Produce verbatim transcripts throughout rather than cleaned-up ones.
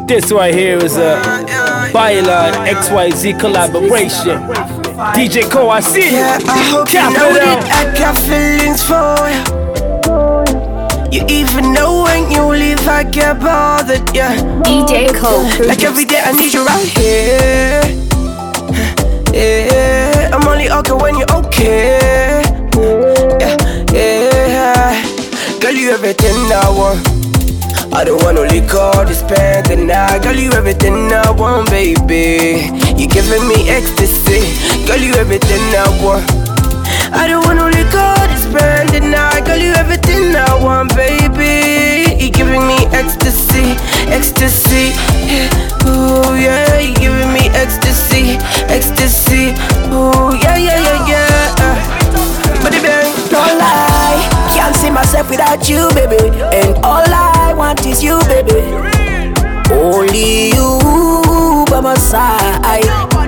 This right here is a Baila X Y Z collaboration. D J Cole, I see you. Yeah, I hope Cap you know it that out. I got feelings for you. You even know when you leave I get bothered, yeah. D J Cole. Like every day I need you right here. Yeah, I'm only okay when you're okay. Yeah, yeah. Girl, you everything I want. I don't want no liquor to spend the night. Girl, you everything I want, baby. You giving me ecstasy. Girl, you everything I want. I don't want no liquor to spend the night. Girl, you everything I want, baby. You giving me ecstasy, ecstasy. Yeah. Ooh, yeah, you giving me ecstasy, ecstasy. Ooh, yeah, yeah, yeah, yeah. Uh, but it bang, don't lie. Can't see myself without you, baby. And all I want is you, baby. Only you by my side.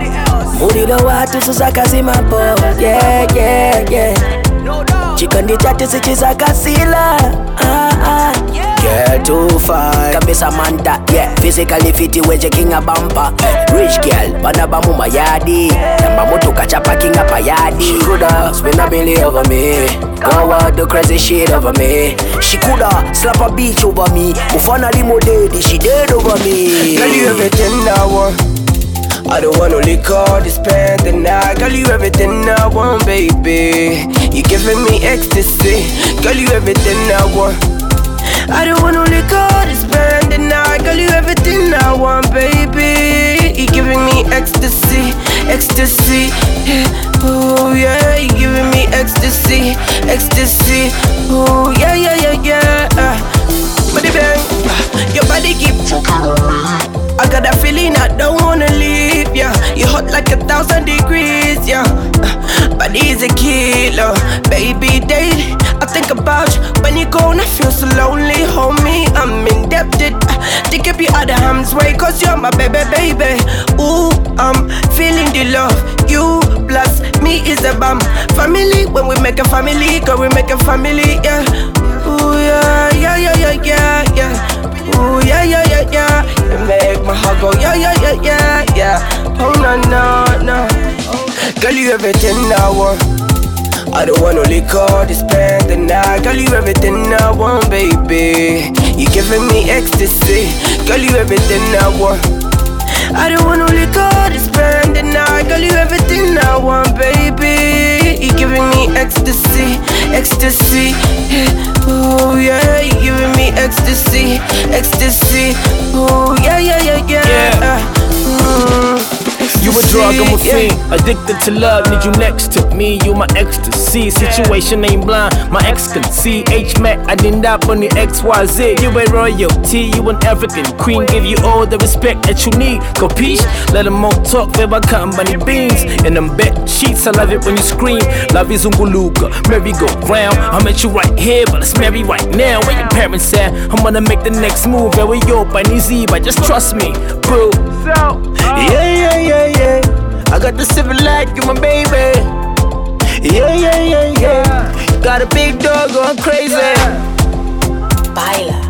Murido watu susakazima po. Yeah, yeah, yeah. Chikondi chatu sichizakasila. Ah, ah. Girl too fine. Kabisa manta, yeah. Physically fit weje kinga bumper. Rich girl, banaba muma yadi. Namba mutu kachapa kinga payadi. She coulda spend a million over me. Go out do crazy shit over me. She coulda slap a beach over me. Ufana limo daddy, she dead over me. Girl, you everything I want. I don't want no liquor to spend the night. Girl, you everything I want, baby. You giving me ecstasy. Girl, you everything I want. I don't want no liquor to spend the night. Girl, you everything I want, baby. You giving me ecstasy, ecstasy. Yeah. Oh yeah, you giving me ecstasy, ecstasy. Oh yeah, yeah, yeah, yeah. Uh, body bang, uh, your body keep fucking on me. I got that feeling I don't wanna leave, yeah. You hot like a thousand degrees, yeah. Uh, body is a killer, baby daily. I think about you when you go and I feel so lonely, homie. I'm indebted. Uh, think if you other hands way, cause you're my baby, baby. Ooh, I'm feeling the love. You plus me is a bomb. Family, when we make a family, girl, we make a family, yeah. Ooh, yeah, yeah, yeah, yeah, yeah, yeah. Ooh, yeah, yeah, yeah, yeah. You make my heart go, yeah, yeah, yeah, yeah, yeah. Oh, no, no, no. Girl, you everything I want. I don't want no liquor to spend the night. Girl, you everything I want, baby. You giving me ecstasy. Girl, you everything I want. I don't want no liquor to spend the night. Girl, you everything I want, baby. You giving me ecstasy, ecstasy. Yeah. Oh yeah, you giving me ecstasy, ecstasy. Oh yeah, yeah, yeah, yeah. Yeah. Mm. You a drug, I'm a fiend. Addicted to love, need you next to me. You my ecstasy. Situation ain't blind, my ex can see. H-Mac, I didn't up on the X Y Z. You a royalty, you an African queen. Give you all the respect that you need. Capiche? Let them all talk, baby, cotton bunny beans. In them bed sheets, I love it when you scream. Love is unguluka, merry-go-round. I met you right here, but let's marry right now. Where your parents at? I'm gonna make the next move. Where we yo, by easy, but just trust me, boo. So, yeah, yeah, yeah, yeah. I got the civil light, you my baby. Yeah, yeah, yeah, yeah. Got a big dog going crazy. Baila.